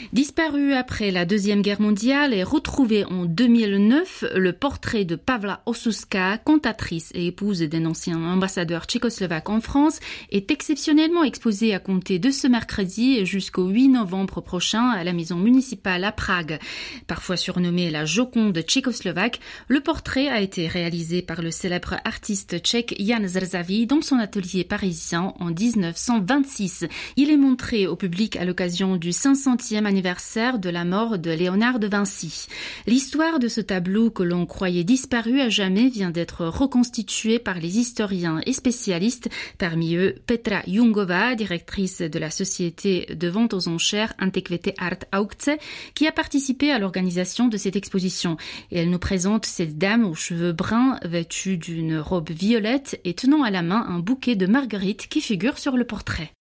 Disparu après la Deuxième Guerre mondiale et retrouvé en 2009, le portrait de Pavla Osuška, cantatrice et épouse d'un ancien ambassadeur tchécoslovaque en France, est exceptionnellement exposé à compter de ce mercredi jusqu'au 8 novembre prochain à la maison municipale à Prague. Parfois surnommée la Joconde tchécoslovaque, le portrait a été réalisé par le célèbre artiste tchèque Jan Zrzaví dans son atelier parisien en 1926. Il est montré au public à l'occasion du 500e anniversaire de la mort de Léonard de Vinci. L'histoire de ce tableau que l'on croyait disparu à jamais vient d'être reconstituée par les historiens et spécialistes, parmi eux Petra Jungova, directrice de la société de vente aux enchères Antiquité Art Aukce, qui a participé à l'organisation de cette exposition. Et elle nous présente cette dame aux cheveux bruns, vêtue d'une robe violette et tenant à la main un bouquet de marguerites qui figure sur le portrait.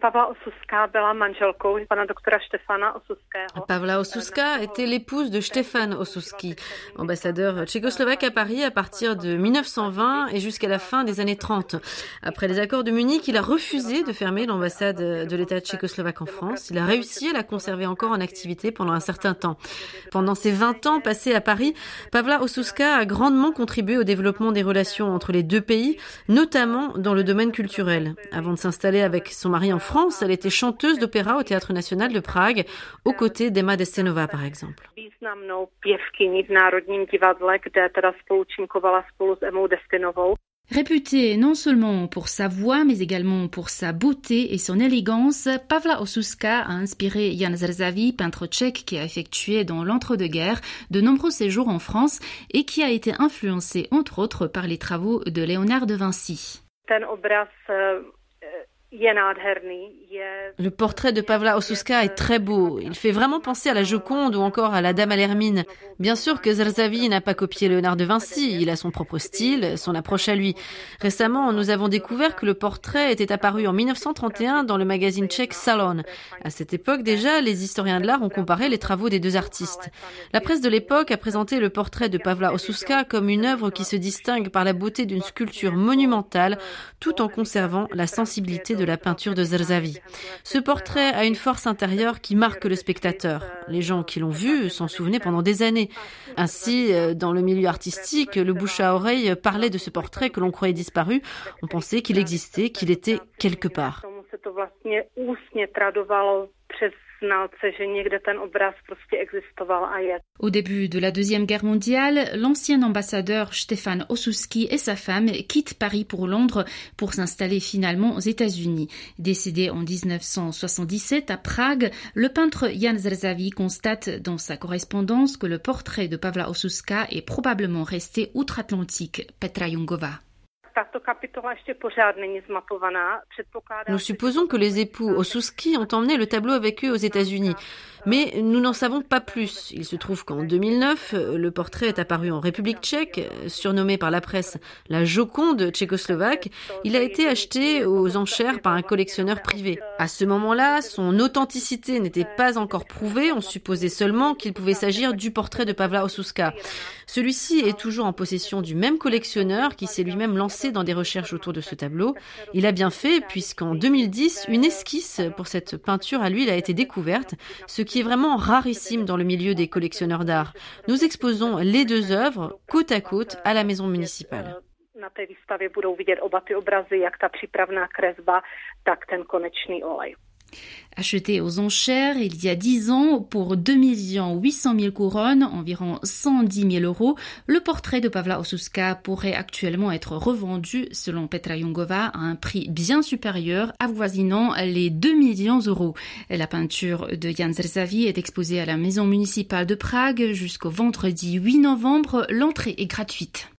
Pavla Osuška était l'épouse de Štefan Osušky, ambassadeur tchécoslovaque à Paris à partir de 1920 et jusqu'à la fin des années 30. Après les accords de Munich, il a refusé de fermer l'ambassade de l'État tchécoslovaque en France. Il a réussi à la conserver encore en activité pendant un certain temps. Pendant ses 20 ans passés à Paris, Pavla Osuška a grandement contribué au développement des relations entre les deux pays, notamment dans le domaine culturel. Avant de s'installer avec son mari en France, elle était chanteuse d'opéra au Théâtre National de Prague, aux côtés d'Emma Destenova, par exemple. Réputée non seulement pour sa voix, mais également pour sa beauté et son élégance, Pavla Osuška a inspiré Jan Zrzaví, peintre tchèque qui a effectué dans l'entre-deux-guerres de nombreux séjours en France et qui a été influencé, entre autres, par les travaux de Léonard de Vinci. Le portrait de Pavla Osuška est très beau. Il fait vraiment penser à la Joconde ou encore à la Dame à l'Hermine. Bien sûr que Zrzaví n'a pas copié Léonard de Vinci. Il a son propre style, son approche à lui. Récemment, nous avons découvert que le portrait était apparu en 1931 dans le magazine tchèque Salon. À cette époque déjà, les historiens de l'art ont comparé les travaux des deux artistes. La presse de l'époque a présenté le portrait de Pavla Osuška comme une œuvre qui se distingue par la beauté d'une sculpture monumentale, tout en conservant la sensibilité de la peinture de Zrzaví. Ce portrait a une force intérieure qui marque le spectateur. Les gens qui l'ont vu s'en souvenaient pendant des années. Ainsi, dans le milieu artistique, le bouche à oreille parlait de ce portrait que l'on croyait disparu. On pensait qu'il existait, qu'il était quelque part. Au début de la Deuxième Guerre mondiale, l'ancien ambassadeur Štefan Osušky et sa femme quittent Paris pour Londres pour s'installer finalement aux États-Unis. Décédé en 1977 à Prague, le peintre Jan Zrzaví constate dans sa correspondance que le portrait de Pavla Osuška est probablement resté outre-Atlantique. Petra Jungova. Nous supposons que les époux Osušky ont emmené le tableau avec eux aux États-Unis. Mais nous n'en savons pas plus. Il se trouve qu'en 2009, le portrait est apparu en République tchèque, surnommé par la presse la Joconde tchécoslovaque. Il a été acheté aux enchères par un collectionneur privé. À ce moment-là, son authenticité n'était pas encore prouvée. On supposait seulement qu'il pouvait s'agir du portrait de Pavla Osuška. Celui-ci est toujours en possession du même collectionneur qui s'est lui-même lancé dans des recherches autour de ce tableau. Il a bien fait puisqu'en 2010, une esquisse pour cette peinture à l'huile a été découverte, ce qui est vraiment rarissime dans le milieu des collectionneurs d'art. Nous exposons les deux œuvres côte à côte à la maison municipale. Acheté aux enchères il y a 10 ans pour 2 800 000 couronnes, environ 110 000 euros, le portrait de Pavla Osuška pourrait actuellement être revendu, selon Petra Jungova, à un prix bien supérieur, avoisinant les 2 millions d'euros. La peinture de Jan Zrzaví est exposée à la maison municipale de Prague jusqu'au vendredi 8 novembre. L'entrée est gratuite.